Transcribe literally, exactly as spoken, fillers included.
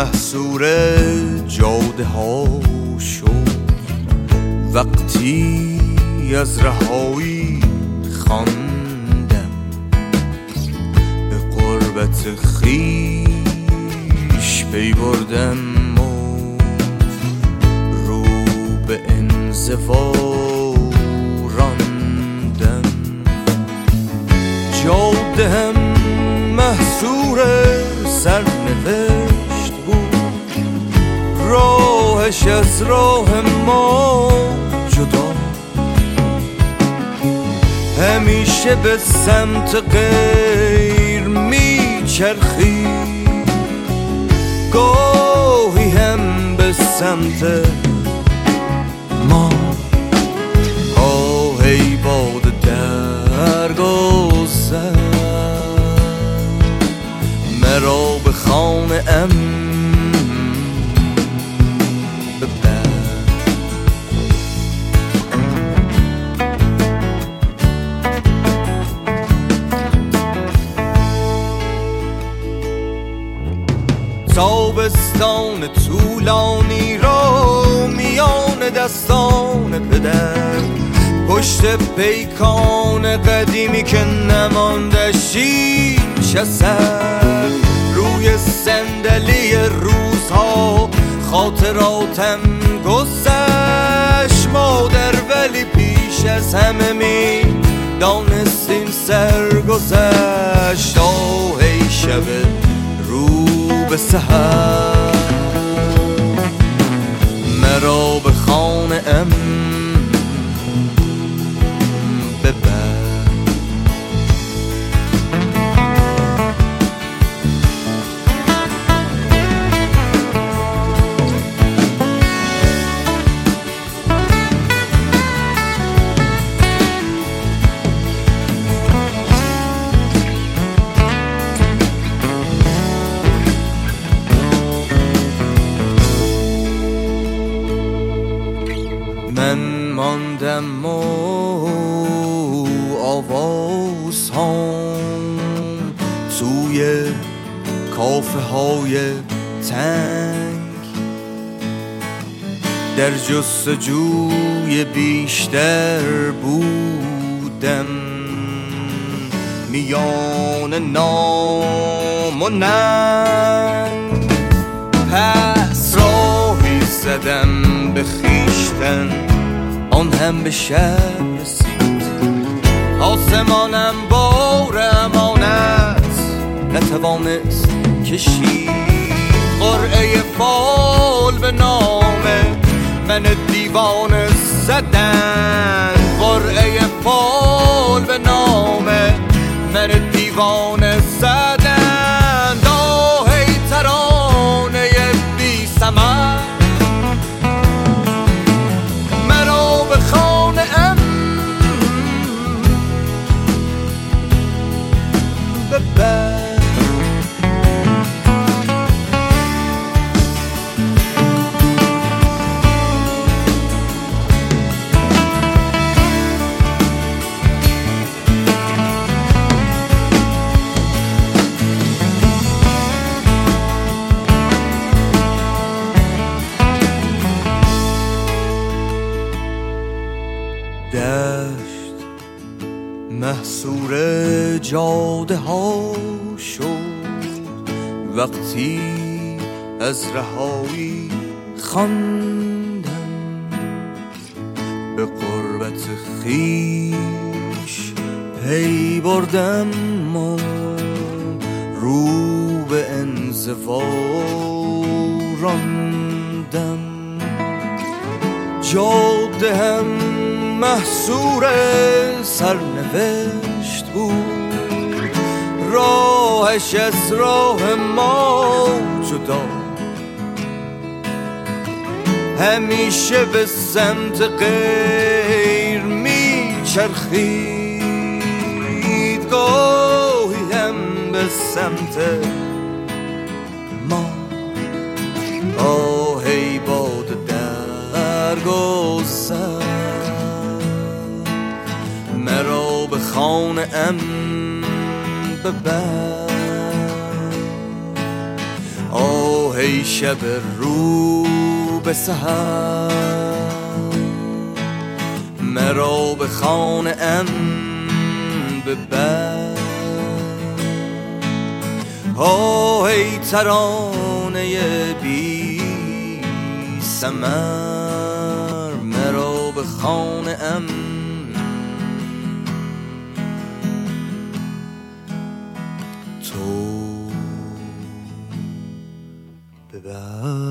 محصور جاده ها شد وقتی از رهایی خواندم، به قربت خویش پی بردم و رو به انزوا راندم. جاده هم محصور سرنوشت بود، راهش از راه ما جدا، همیشه به سمت غیر میچرخید، گاهی هم به سمت ما. آه ای باد درگذر، مرا به خانه ام ببر. تابستان طولانی را میان دستان پدر، پشت پیکان قدیمی که نماندش هیچ اثر، روی صندلی روزها خاطراتم گذشت مادر، ولی پیش از همه می دانستیم سرگذشت. آه ای شب رو به سحر، مرا به خانه ام ببر. من ماندم و آواز هم توی کافه های تنگ، در جستجوی بیشتر بودم، میان نام و ننگ. پس راهی زدم به خویشتن، آن هم به شب رسید، آسمانم بار امانت نتوانست کشید. قرعه فال به نام من دیوانه زدن، قرعه فال به نام من دیوانه زدن. داهی ترانه بی ثمر، مرا به خانه ام ببر. دشت محصور جاده ها شد وقتی از رهایی خواندم، به قربت خویش پی بردم و رو به انزوا راندم. جاده هم محصور سرنوشت بود، راهش از راه ما جدا، همیشه به سمت غیر میچرخید، گاهی هم به سمت ما. آه ای باد درگذر، مرا به خانه ام ببر. آه ای شب رو به سحر مرا به خانه ام ببر آه ای ترانه بی ثمر مرا به خانه ام تو ببر